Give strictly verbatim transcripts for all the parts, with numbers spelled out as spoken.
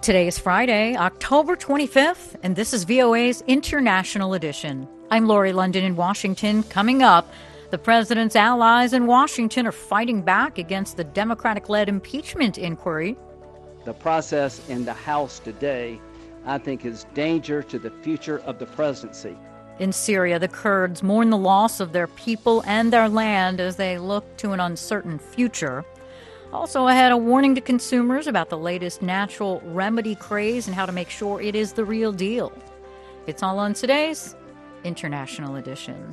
Today is Friday, October twenty-fifth, and this is V O A's International Edition. I'm Lori London in Washington. Coming up, the president's allies in Washington are fighting back against the Democratic-led impeachment inquiry. The process in the House today, I think, is danger to the future of the presidency. In Syria, the Kurds mourn the loss of their people and their land as they look to an uncertain future. Also ahead, a warning to consumers about the latest natural remedy craze and how to make sure it is the real deal. It's all on today's International Edition.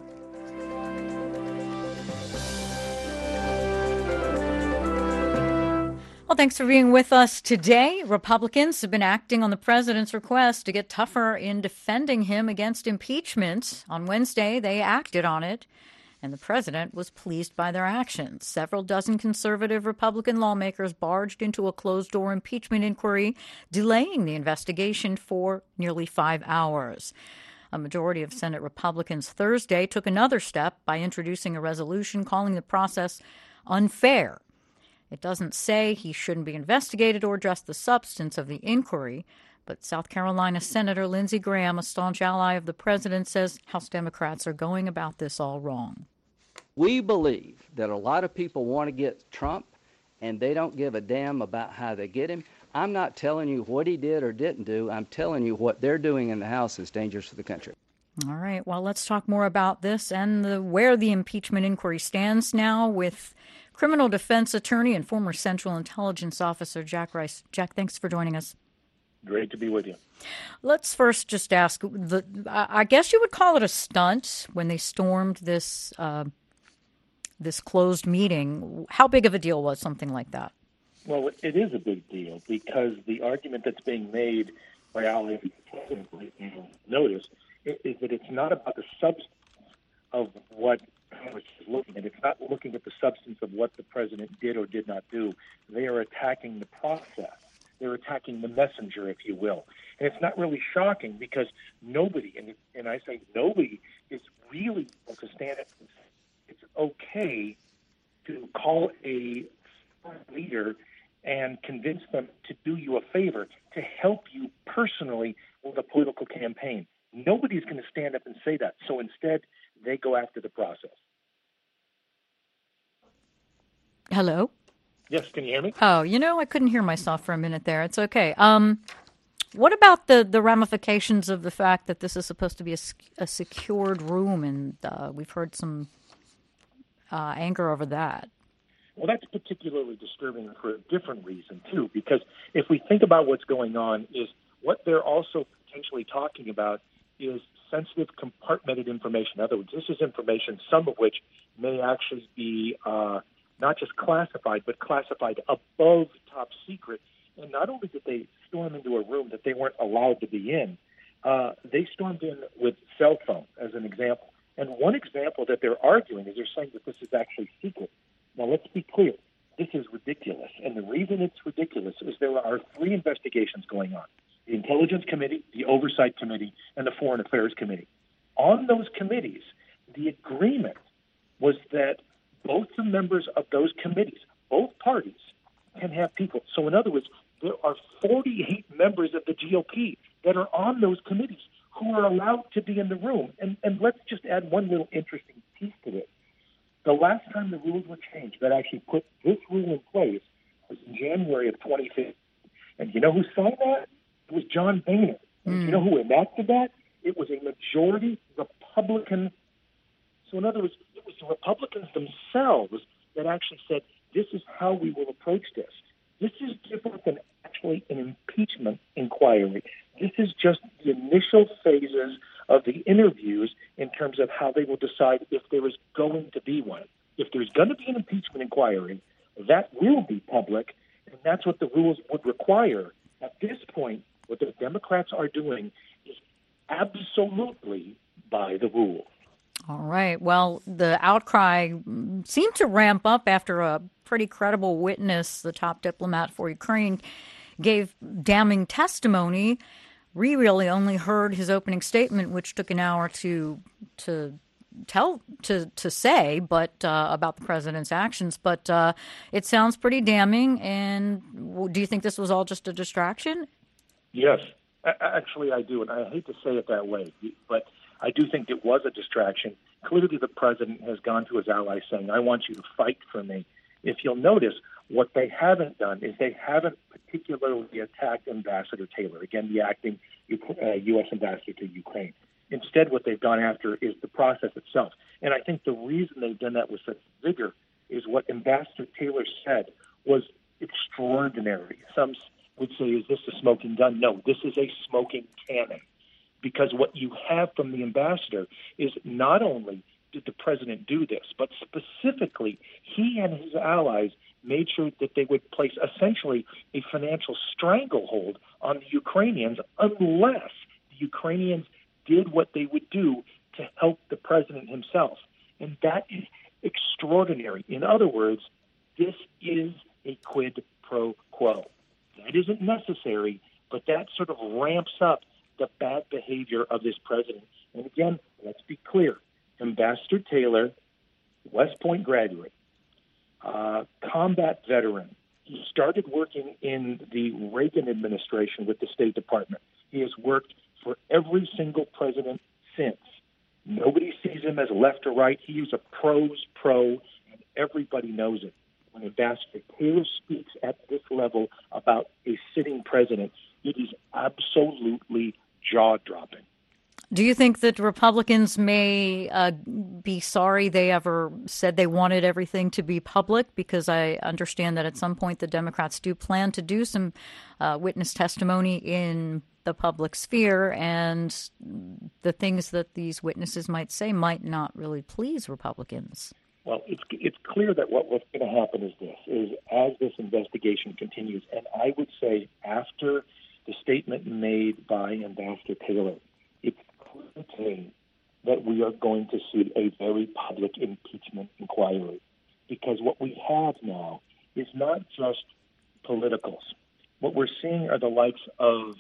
Well, thanks for being with us today. Republicans have been acting on the president's request to get tougher in defending him against impeachment. On Wednesday, they acted on it, and the president was pleased by their actions. Several dozen conservative Republican lawmakers barged into a closed-door impeachment inquiry, delaying the investigation for nearly five hours. A majority of Senate Republicans Thursday took another step by introducing a resolution calling the process unfair. It doesn't say he shouldn't be investigated or address the substance of the inquiry, but South Carolina Senator Lindsey Graham, a staunch ally of the president, says House Democrats are going about this all wrong. We believe that a lot of people want to get Trump, and they don't give a damn about how they get him. I'm not telling you what he did or didn't do. I'm telling you what they're doing in the House is dangerous for the country. All right. Well, let's talk more about this and the, where the impeachment inquiry stands now with criminal defense attorney and former Central Intelligence Officer Jack Rice. Jack, thanks for joining us. Great to be with you. Let's first just ask, the, I guess you would call it a stunt when they stormed this uh, this closed meeting. How big of a deal was something like that? Well, it is a big deal because the argument that's being made by allies of the president right now, notice, is that it's not about the substance of what Congress is looking at. It's not looking at the substance of what the president did or did not do. They are attacking the process. They're attacking the messenger, if you will. And it's not really shocking because nobody, and, and I say nobody, is really able to stand up and say it's okay to call a leader and convince them to do you a favor, to help you personally with a political campaign. Nobody's going to stand up and say that. So instead, they go after the process. Hello? Yes, can you hear me? Oh, you know, I couldn't hear myself for a minute there. It's okay. Um, what about the, the ramifications of the fact that this is supposed to be a, a secured room, and uh, we've heard some uh, anger over that? Well, that's particularly disturbing for a different reason, too, because if we think about what's going on, is what they're also potentially talking about is sensitive compartmented information. In other words, this is information, some of which may actually be uh, not just classified, but classified above top secret. And not only did they storm into a room that they weren't allowed to be in, uh, they stormed in with cell phones, as an example. And one example that they're arguing is they're saying that this is actually secret. Now, let's be clear. This is ridiculous. And the reason it's ridiculous is there are three investigations going on: the Intelligence Committee, the Oversight Committee, and the Foreign Affairs Committee. On those committees, the agreement was that both the members of those committees, both parties, can have people. So in other words, there are forty-eight members of the G O P that are on those committees who are allowed to be in the room. And, and let's just add one little interesting piece to this. The last time the rules were changed that actually put this rule in place was in January of twenty fifteen. And you know who signed that? It was John Boehner. And Mm. you know who enacted that? It was a majority Republican. So in other words, it was the Republicans themselves that actually said, this is how we will approach this. This is different than actually an impeachment inquiry. This is just the initial phases of the interviews in terms of how they will decide if there is going to be one. If there's going to be an impeachment inquiry, that will be public, and that's what the rules would require. At this point, what the Democrats are doing is absolutely by the rules. All right. Well, the outcry seemed to ramp up after a pretty credible witness, the top diplomat for Ukraine, gave damning testimony. We really only heard his opening statement, which took an hour to to tell to to say, but uh, about the president's actions. But uh, it sounds pretty damning. And do you think this was all just a distraction? Yes, actually I do, and I hate to say it that way, but I do think it was a distraction. Clearly the president has gone to his allies saying, I want you to fight for me. If you'll notice, what they haven't done is they haven't particularly attacked Ambassador Taylor, again, the acting uh, U S ambassador to Ukraine. Instead, what they've gone after is the process itself. And I think the reason they've done that with such vigor is what Ambassador Taylor said was extraordinary. Some would say, is this a smoking gun? No, this is a smoking cannon. Because what you have from the ambassador is not only did the president do this, but specifically he and his allies made sure that they would place essentially a financial stranglehold on the Ukrainians unless the Ukrainians did what they would do to help the president himself. And that is extraordinary. In other words, this is a quid pro quo. That isn't necessary, but that sort of ramps up the bad behavior of this president. And again, let's be clear. Ambassador Taylor, West Point graduate, uh, combat veteran. He started working in the Reagan administration with the State Department. He has worked for every single president since. Nobody sees him as left or right. He is a pro's pro, and everybody knows it. When Ambassador Taylor speaks at this level about a sitting president, it is absolutely jaw-dropping. Do you think that Republicans may uh, be sorry they ever said they wanted everything to be public? Because I understand that at some point the Democrats do plan to do some uh, witness testimony in the public sphere, and the things that these witnesses might say might not really please Republicans. Well, it's it's clear that what, what's going to happen is this, is as this investigation continues, and I would say after the statement made by Ambassador Taylor, it's clear to me that we are going to see a very public impeachment inquiry. Because what we have now is not just politicals. What we're seeing are the likes of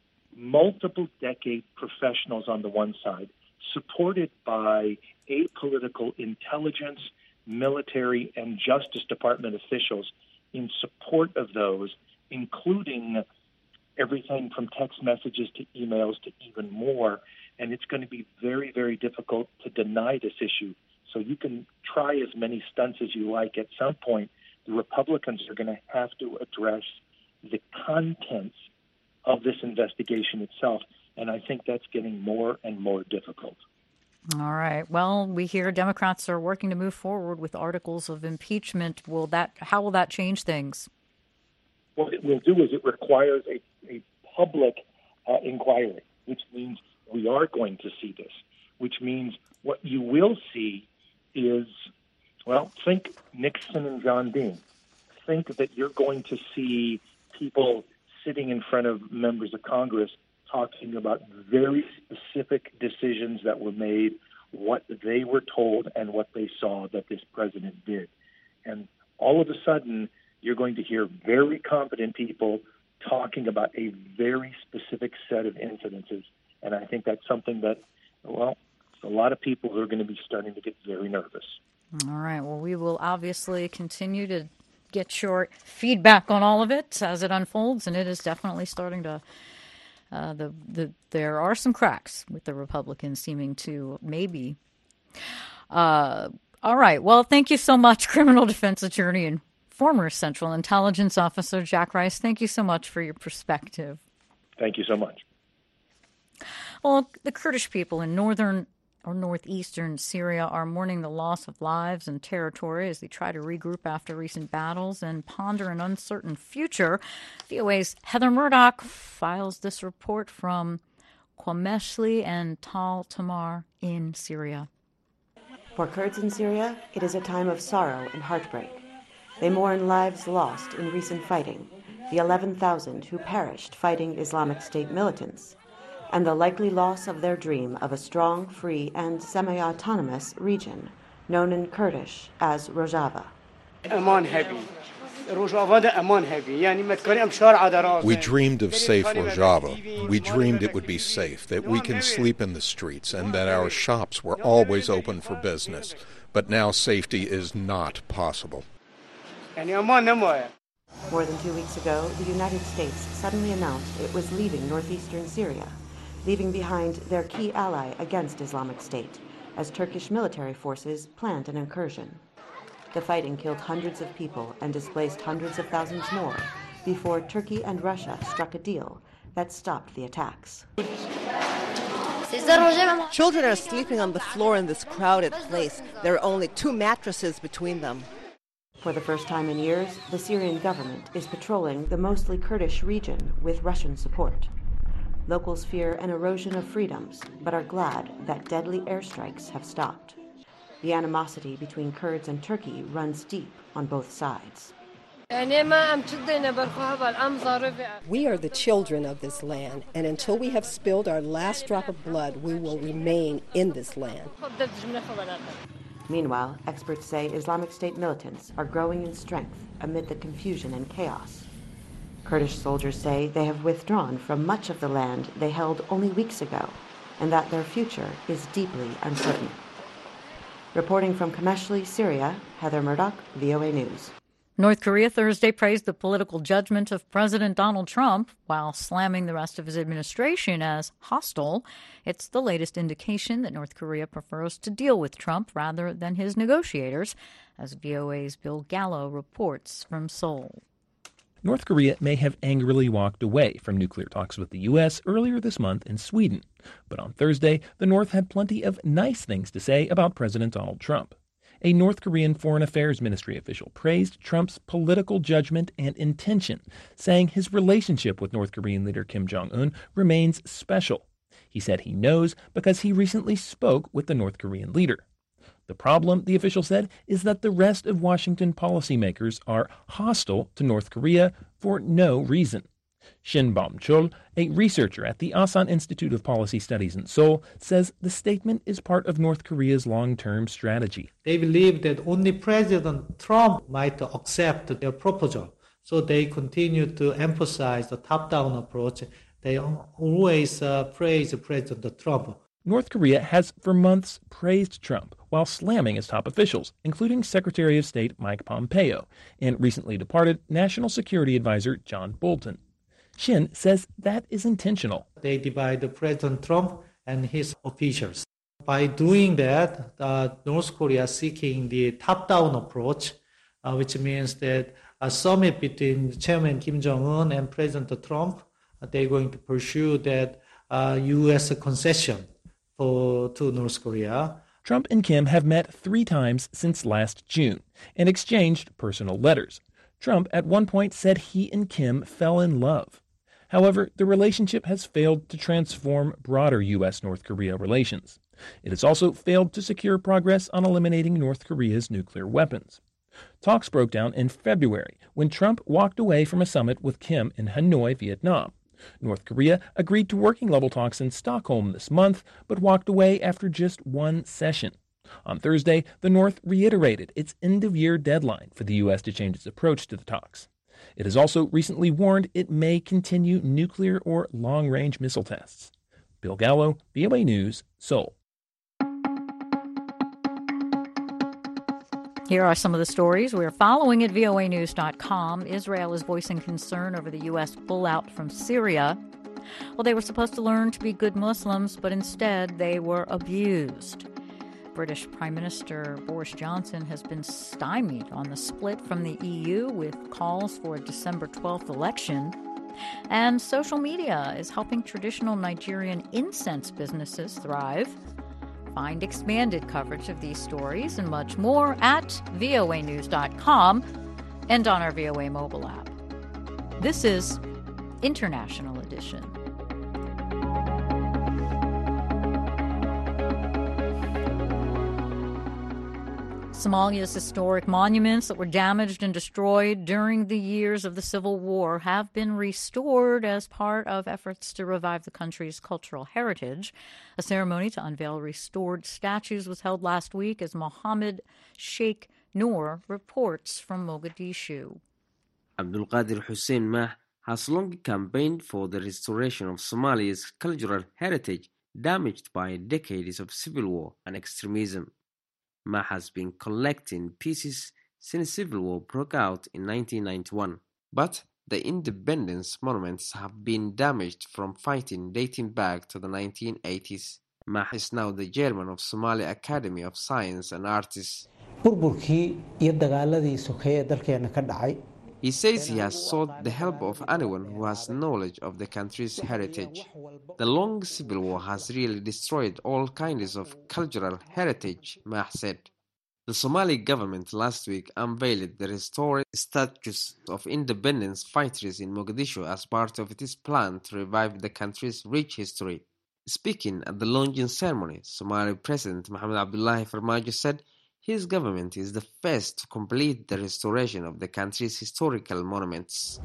multiple decade professionals on the one side, supported by apolitical intelligence, military, and Justice Department officials in support of those, including everything from text messages to emails to even more. And it's going to be very, very difficult to deny this issue. So you can try as many stunts as you like. At some point, the Republicans are going to have to address the contents of this investigation itself. And I think that's getting more and more difficult. All right. Well, we hear Democrats are working to move forward with articles of impeachment. Will that? How will that change things? What it will do is it requires a, a public uh, inquiry, which means we are going to see this, which means what you will see is, well, think Nixon and John Dean. Think that you're going to see people sitting in front of members of Congress talking about very specific decisions that were made, what they were told, and what they saw that this president did. And all of a sudden, you're going to hear very competent people talking about a very specific set of incidences. And I think that's something that, well, a lot of people who are going to be starting to get very nervous. All right. Well, we will obviously continue to get your feedback on all of it as it unfolds, and it is definitely starting to Uh, the, the there are some cracks with the Republicans seeming to maybe. Uh, all right. Well, thank you so much, criminal defense attorney and former Central Intelligence Officer Jack Rice. Thank you so much for your perspective. Thank you so much. Well, the Kurdish people in northern or northeastern Syria are mourning the loss of lives and territory as they try to regroup after recent battles and ponder an uncertain future. V O A's Heather Murdoch files this report from Qamishli and Tal Tamar in Syria. For Kurds in Syria, it is a time of sorrow and heartbreak. They mourn lives lost in recent fighting, the eleven thousand who perished fighting Islamic State militants, and the likely loss of their dream of a strong, free, and semi-autonomous region, known in Kurdish as Rojava. We dreamed of safe Rojava. We dreamed it would be safe, that we can sleep in the streets, and that our shops were always open for business. But now safety is not possible. More than two weeks ago, the United States suddenly announced it was leaving northeastern Syria, leaving behind their key ally against Islamic State, as Turkish military forces planned an incursion. The fighting killed hundreds of people and displaced hundreds of thousands more before Turkey and Russia struck a deal that stopped the attacks. Children are sleeping on the floor in this crowded place. There are only two mattresses between them. For the first time in years, the Syrian government is patrolling the mostly Kurdish region with Russian support. Locals fear an erosion of freedoms, but are glad that deadly airstrikes have stopped. The animosity between Kurds and Turkey runs deep on both sides. We are the children of this land, and until we have spilled our last drop of blood, we will remain in this land. Meanwhile, experts say Islamic State militants are growing in strength amid the confusion and chaos. Kurdish soldiers say they have withdrawn from much of the land they held only weeks ago, and that their future is deeply uncertain. Reporting from Qamishli, Syria, Heather Murdoch, V O A News. North Korea Thursday praised the political judgment of President Donald Trump while slamming the rest of his administration as hostile. It's the latest indication that North Korea prefers to deal with Trump rather than his negotiators, as V O A's Bill Gallo reports from Seoul. North Korea may have angrily walked away from nuclear talks with the U S earlier this month in Sweden. But on Thursday, the North had plenty of nice things to say about President Donald Trump. A North Korean Foreign Affairs Ministry official praised Trump's political judgment and intention, saying his relationship with North Korean leader Kim Jong-un remains special. He said he knows because he recently spoke with the North Korean leader. The problem, the official said, is that the rest of Washington policymakers are hostile to North Korea for no reason. Shin Bom-chul, a researcher at the Asan Institute of Policy Studies in Seoul, says the statement is part of North Korea's long-term strategy. They believe that only President Trump might accept their proposal, so they continue to emphasize the top-down approach. They always uh, praise President Trump. North Korea has for months praised Trump while slamming his top officials, including Secretary of State Mike Pompeo and recently departed National Security Advisor John Bolton. Shin says that is intentional. They divide President Trump and his officials. By doing that, uh, North Korea is seeking the top-down approach, uh, which means that a summit between Chairman Kim Jong-un and President Trump, uh, they're going to pursue that uh, U S concession for, to North Korea. Trump and Kim have met three times since last June and exchanged personal letters. Trump at one point said he and Kim fell in love. However, the relationship has failed to transform broader U S North Korea relations. It has also failed to secure progress on eliminating North Korea's nuclear weapons. Talks broke down in February when Trump walked away from a summit with Kim in Hanoi, Vietnam. North Korea agreed to working-level talks in Stockholm this month, but walked away after just one session. On Thursday, the North reiterated its end-of-year deadline for the U S to change its approach to the talks. It has also recently warned it may continue nuclear or long-range missile tests. Bill Gallo, V O A News, Seoul. Here are some of the stories we're following at V O A news dot com. Israel is voicing concern over the U S pullout from Syria. Well, they were supposed to learn to be good Muslims, but instead they were abused. British Prime Minister Boris Johnson has been stymied on the split from the E U with calls for a December twelfth election. And social media is helping traditional Nigerian incense businesses thrive. Find expanded coverage of these stories and much more at V O A news dot com and on our V O A mobile app. This is International Edition. Somalia's historic monuments that were damaged and destroyed during the years of the Civil War have been restored as part of efforts to revive the country's cultural heritage. A ceremony to unveil restored statues was held last week as Mohammed Sheikh Noor reports from Mogadishu. Abdul Qadir Hussein Mah has long campaigned for the restoration of Somalia's cultural heritage damaged by decades of civil war and extremism. Mah has been collecting pieces since civil war broke out in nineteen ninety-one. But the independence monuments have been damaged from fighting dating back to the nineteen eighties. Mah is now the chairman of Somali Academy of Science and Arts. He says he has sought the help of anyone who has knowledge of the country's heritage. The long civil war has really destroyed all kinds of cultural heritage, Mah said. The Somali government last week unveiled the restored statues of independence fighters in Mogadishu as part of its plan to revive the country's rich history. Speaking at the launching ceremony, Somali President Mohamed Abdullahi Farmajo said his government is the first to complete the restoration of the country's historical monuments.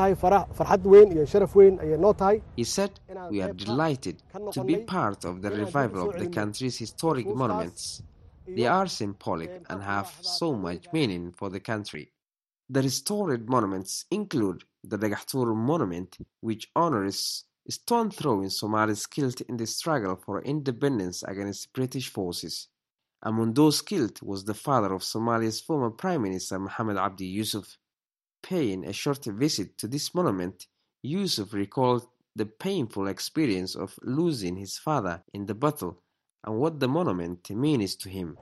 He said, "We are delighted to be part of the revival of the country's historic monuments. They are symbolic and have so much meaning for the country." The restored monuments include the Dagaxtur Monument, which honors stone throwing Somalis killed in the struggle for independence against British forces. Among those killed was the father of Somalia's former Prime Minister Mohamed Abdi Yusuf. Paying a short visit to this monument, Yusuf recalled the painful experience of losing his father in the battle and what the monument means to him.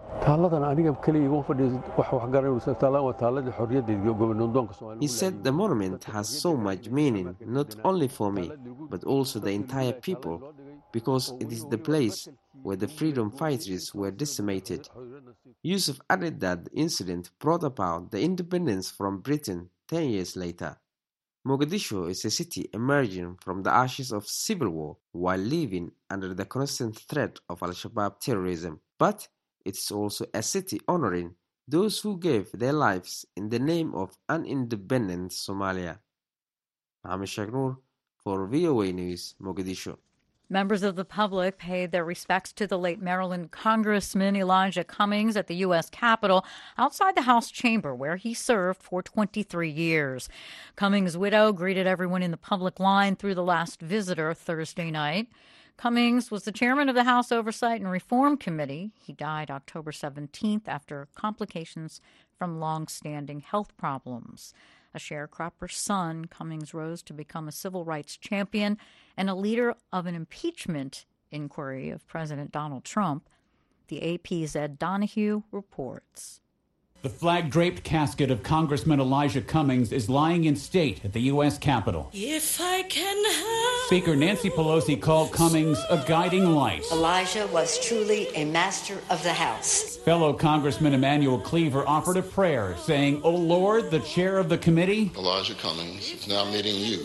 He said the monument has so much meaning, not only for me, but also the entire people, because it is the place where the freedom fighters were decimated. Yusuf added that the incident brought about the independence from Britain ten years later. Mogadishu is a city emerging from the ashes of civil war while living under the constant threat of Al-Shabaab terrorism. But it is also a city honoring those who gave their lives in the name of an independent Somalia. Mohamed Shagnur for V O A News, Mogadishu. Members of the public paid their respects to the late Maryland Congressman Elijah Cummings at the U S Capitol outside the House chamber, where he served for twenty-three years. Cummings' widow greeted everyone in the public line through the last visitor Thursday night. Cummings was the chairman of the House Oversight and Reform Committee. He died October seventeenth after complications from long-standing health problems. A sharecropper's son, Cummings rose to become a civil rights champion and a leader of an impeachment inquiry of President Donald Trump. The A P's Ed Donahue reports. The flag-draped casket of Congressman Elijah Cummings is lying in state at the U S Capitol. If I can have Speaker Nancy Pelosi called Cummings a guiding light. Elijah was truly a master of the House. Fellow Congressman Emanuel Cleaver offered a prayer, saying, "O Lord, the chair of the committee." Elijah Cummings is now meeting you,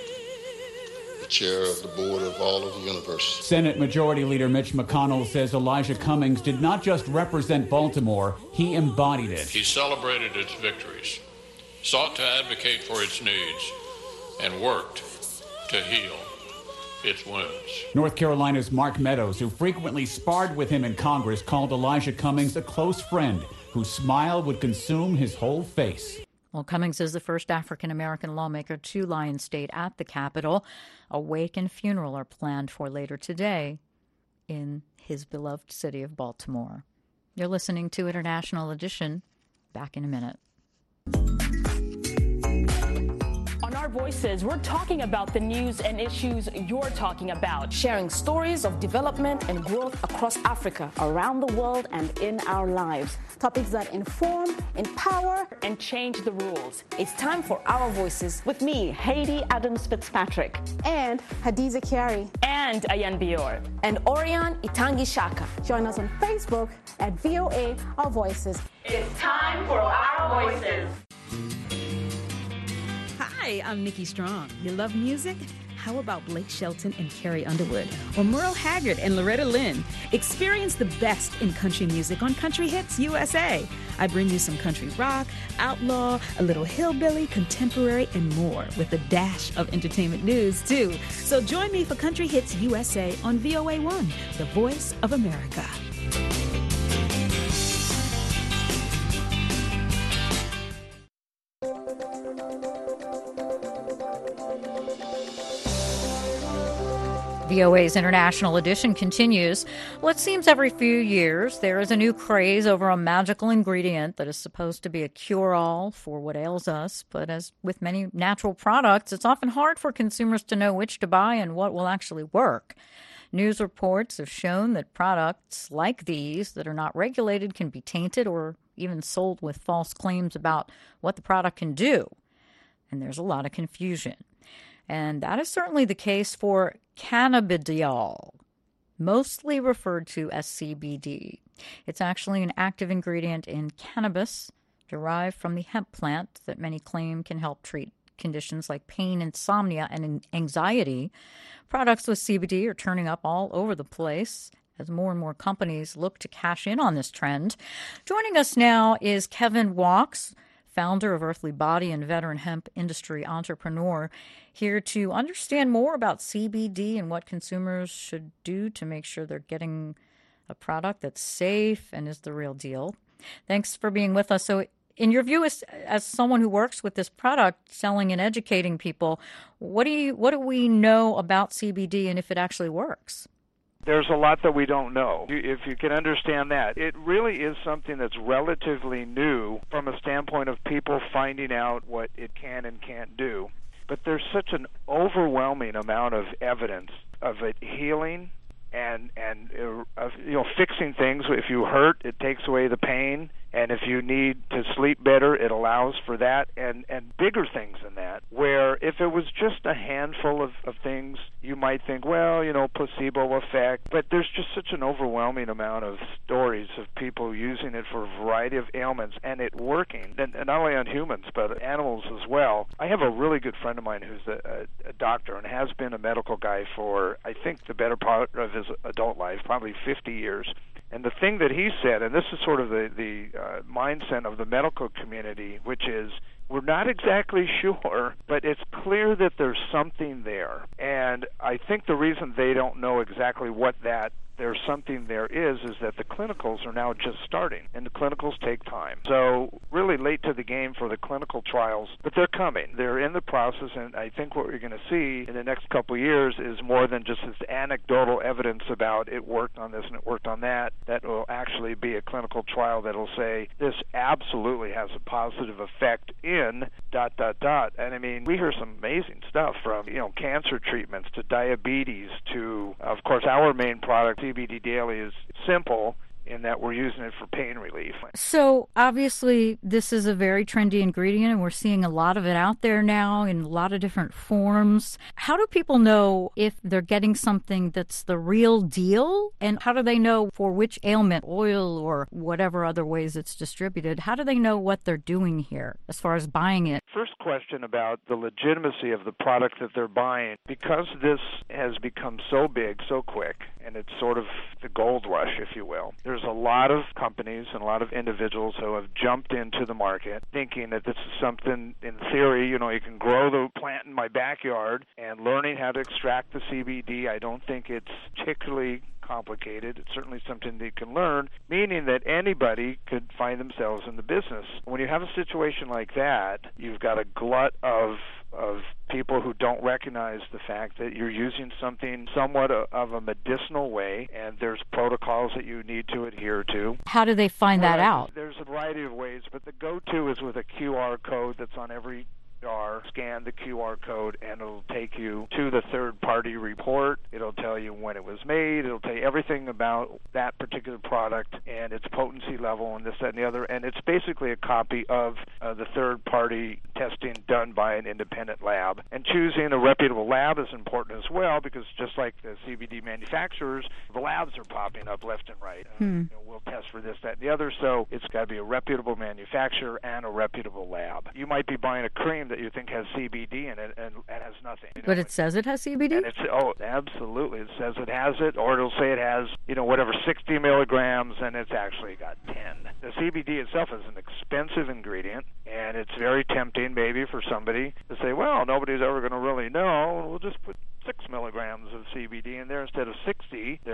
the chair of the board of all of the universe. Senate Majority Leader Mitch McConnell says Elijah Cummings did not just represent Baltimore, he embodied it. He celebrated its victories, sought to advocate for its needs, and worked to heal its wounds. North Carolina's Mark Meadows, who frequently sparred with him in Congress, called Elijah Cummings a close friend whose smile would consume his whole face. Well, Cummings is the first African-American lawmaker to lie in state at the Capitol. A wake and funeral are planned for later today in his beloved city of Baltimore. You're listening to International Edition. Back in a minute. On Our Voices, we're talking about the news and issues you're talking about. Sharing stories of development and growth across Africa, around the world, and in our lives. Topics that inform, empower, and change the rules. It's time for Our Voices. With me, Haiti Adams Fitzpatrick. And Hadiza Kiari. And Ayan Bior. And Orion Itangi Shaka. Join us on Facebook at V O A Our Voices. It's time for Our Voices. Hi, I'm Nikki Strong. You love music? How about Blake Shelton and Carrie Underwood? Or Merle Haggard and Loretta Lynn? Experience the best in country music on Country Hits U S A. I bring you some country rock, outlaw, a little hillbilly, contemporary, and more, with a dash of entertainment news, too. So join me for Country Hits U S A on V O A one, the voice of America. V O A's International Edition continues. Well, it seems every few years there is a new craze over a magical ingredient that is supposed to be a cure-all for what ails us. But as with many natural products, it's often hard for consumers to know which to buy and what will actually work. News reports have shown that products like these that are not regulated can be tainted or even sold with false claims about what the product can do. And there's a lot of confusion. And that is certainly the case for cannabidiol, mostly referred to as C B D. It's actually an active ingredient in cannabis derived from the hemp plant that many claim can help treat conditions like pain, insomnia, and anxiety. Products with C B D are turning up all over the place as more and more companies look to cash in on this trend. Joining us now is Kevin Walks, founder of Earthly Body and veteran hemp industry entrepreneur, here to understand more about C B D and what consumers should do to make sure they're getting a product that's safe and is the real deal. Thanks for being with us. So in your view, as, as someone who works with this product, selling and educating people, what do you, what do we know about C B D and if it actually works? There's a lot that we don't know. If you can understand that, it really is something that's relatively new from a standpoint of people finding out what it can and can't do. But there's such an overwhelming amount of evidence of it healing and and uh, you know fixing things. If you hurt, it takes away the pain. And if you need to sleep better, it allows for that, and, and bigger things than that, where if it was just a handful of, of things, you might think, well, you know, placebo effect. But there's just such an overwhelming amount of stories of people using it for a variety of ailments and it working, and, and not only on humans, but animals as well. I have a really good friend of mine who's a, a, a doctor and has been a medical guy for, I think, the better part of his adult life, probably fifty years. And the thing that he said, and this is sort of the, the uh, mindset of the medical community, which is we're not exactly sure, but it's clear that there's something there. And I think the reason they don't know exactly what that there's something there is, is that the clinicals are now just starting, and the clinicals take time. So really late to the game for the clinical trials, but they're coming. They're in the process, and I think what we're going to see in the next couple of years is more than just this anecdotal evidence about it worked on this and it worked on that. That will actually be a clinical trial that will say this absolutely has a positive effect in dot, dot, dot. And I mean, we hear some amazing stuff from, you know, cancer treatments to diabetes to, of course, our main product, C B D Daily, is simple in that we're using it for pain relief. So obviously this is a very trendy ingredient, and we're seeing a lot of it out there now in a lot of different forms. How do people know if they're getting something that's the real deal? And how do they know for which ailment, oil or whatever other ways it's distributed, how do they know what they're doing here as far as buying it? First question about the legitimacy of the product that they're buying. Because this has become so big so quick, and it's sort of the gold rush, if you will, there's a lot of companies and a lot of individuals who have jumped into the market thinking that this is something, in theory, you know, you can grow the plant in my backyard, and learning how to extract the C B D, I don't think it's particularly complicated. It's certainly something they can learn, meaning that anybody could find themselves in the business. When you have a situation like that, you've got a glut of of people who don't recognize the fact that you're using something somewhat of a medicinal way, and there's protocols that you need to adhere to. How do they find well, that out? There's a variety of ways, but the go-to is with a Q R code that's on every jar. Scan the Q R code and it'll take you to the third-party report. It'll tell you when it was made. It'll tell you everything about that particular product and its potency level and this, that, and the other. And it's basically a copy of uh, the third-party testing done by an independent lab. And choosing a reputable lab is important as well, because just like the C B D manufacturers, the labs are popping up left and right. Hmm. Uh, you know, we'll test for this, that, and the other. So it's got to be a reputable manufacturer and a reputable lab. You might be buying a cream that you think has C B D in it, and it has nothing. You know? But it says it has C B D? And it's, oh, absolutely. It says it has it, or it'll say it has, you know, whatever, sixty milligrams, and it's actually got ten. The C B D itself is an expensive ingredient, and it's very tempting maybe for somebody to say, well, nobody's ever going to really know. We'll just put six milligrams of C B D in there instead of sixty, uh, so they can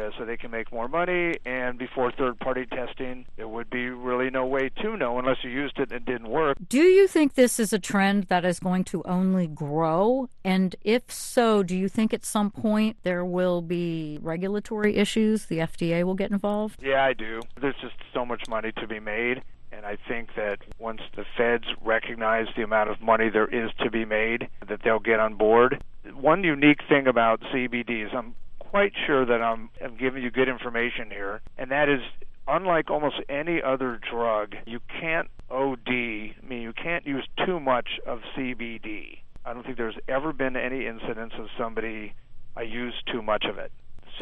can make more money, and before third-party testing, there would be really no way to know unless you used it and it didn't work. Do you think this is a trend that is going to only grow? And if so, do you think at some point there will be regulatory issues? The F D A will get involved? Yeah, I do. There's just so much money to be made. And I think that once the feds recognize the amount of money there is to be made, that they'll get on board. One unique thing about C B D is I'm quite sure that I'm, I'm giving you good information here, and that is, unlike almost any other drug, you can't O D, I mean, you can't use too much of C B D. I don't think there's ever been any incidents of somebody I used too much of it.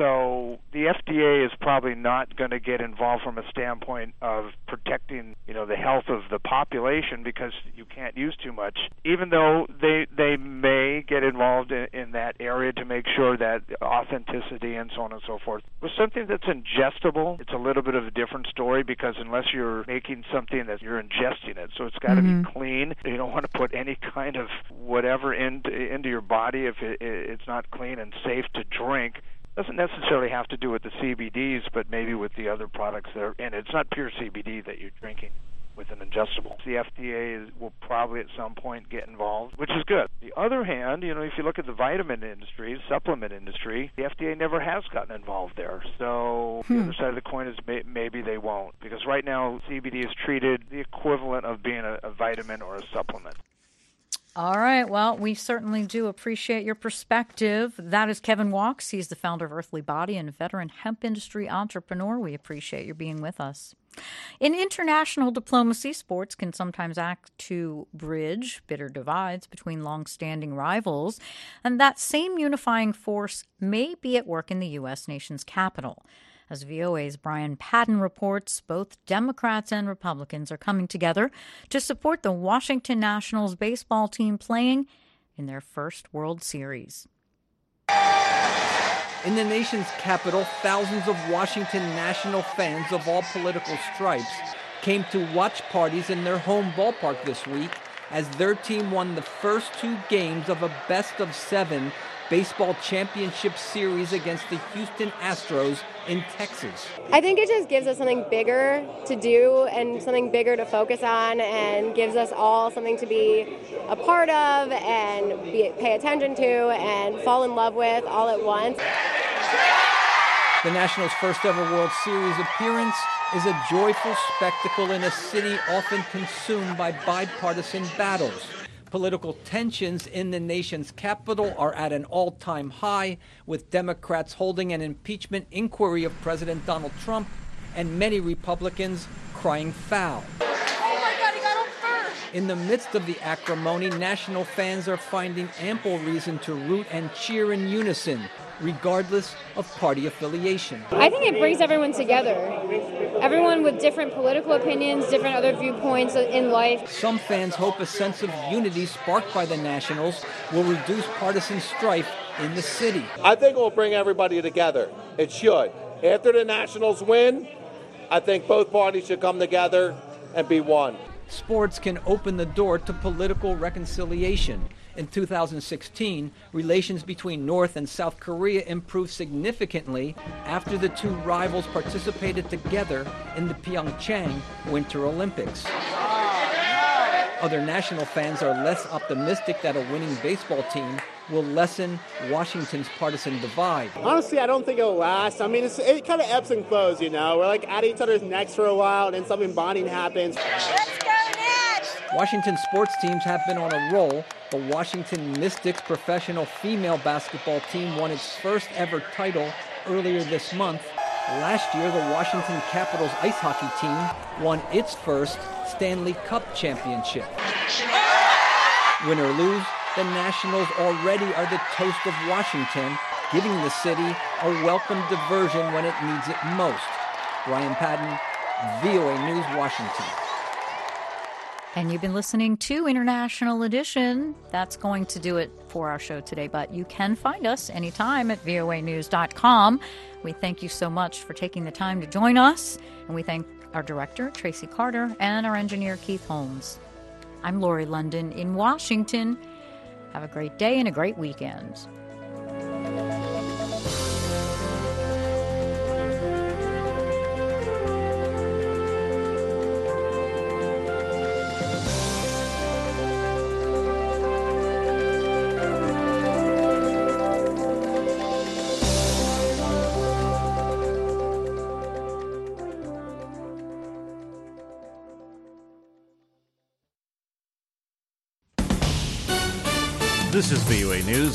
So the F D A is probably not going to get involved from a standpoint of protecting, you know, the health of the population because you can't use too much, even though they they may get involved in, in that area to make sure that authenticity and so on and so forth. With something that's ingestible, it's a little bit of a different story because unless you're making something that you're ingesting it, so it's got to mm-hmm. be clean. You don't want to put any kind of whatever into, into your body if it, it's not clean and safe to drink. Doesn't necessarily have to do with the C B Ds, but maybe with the other products that are in it. It's not pure C B D that you're drinking with an ingestible. The F D A is, will probably at some point get involved, which is good. The other hand, you know, if you look at the vitamin industry, supplement industry, the F D A never has gotten involved there. So hmm. the other side of the coin is may, maybe they won't, because right now C B D is treated the equivalent of being a, a vitamin or a supplement. All right. Well, we certainly do appreciate your perspective. That is Kevin Walks. He's the founder of Earthly Body and a veteran hemp industry entrepreneur. We appreciate your being with us. In international diplomacy, sports can sometimes act to bridge bitter divides between long-standing rivals, and that same unifying force may be at work in the U S nation's capital. As V O A's Brian Padden reports, both Democrats and Republicans are coming together to support the Washington Nationals baseball team playing in their first World Series. In the nation's capital, thousands of Washington National fans of all political stripes came to watch parties in their home ballpark this week as their team won the first two games of a best-of-seven baseball championship series against the Houston Astros in Texas. I think it just gives us something bigger to do and something bigger to focus on, and gives us all something to be a part of and be, pay attention to and fall in love with all at once. The Nationals' first ever World Series appearance is a joyful spectacle in a city often consumed by bipartisan battles. Political tensions in the nation's capital are at an all-time high, with Democrats holding an impeachment inquiry of President Donald Trump and many Republicans crying foul. Oh my God, he got him first! In the midst of the acrimony, National fans are finding ample reason to root and cheer in unison, regardless of party affiliation. I think it brings everyone together. Everyone with different political opinions, different other viewpoints in life. Some fans hope a sense of unity sparked by the Nationals will reduce partisan strife in the city. I think it will bring everybody together. It should. After the Nationals win, I think both parties should come together and be one. Sports can open the door to political reconciliation. In two thousand sixteen, relations between North and South Korea improved significantly after the two rivals participated together in the Pyeongchang Winter Olympics. Other National fans are less optimistic that a winning baseball team will lessen Washington's partisan divide. Honestly, I don't think it'll last. I mean, it's, it kind of ebbs and flows, you know. We're like at each other's necks for a while, and then something bonding happens. Let's go, Nats! Washington sports teams have been on a roll. The Washington Mystics professional female basketball team won its first ever title earlier this month. Last year, the Washington Capitals ice hockey team won its first Stanley Cup championship. Win or lose, the Nationals already are the toast of Washington, giving the city a welcome diversion when it needs it most. Brian Padden, V O A News, Washington. And you've been listening to International Edition. That's going to do it for our show today, but you can find us anytime at V O A news dot com. We thank you so much for taking the time to join us, and we thank our director, Tracy Carter, and our engineer, Keith Holmes. I'm Lori London in Washington. Have a great day and a great weekend. This is V O A News.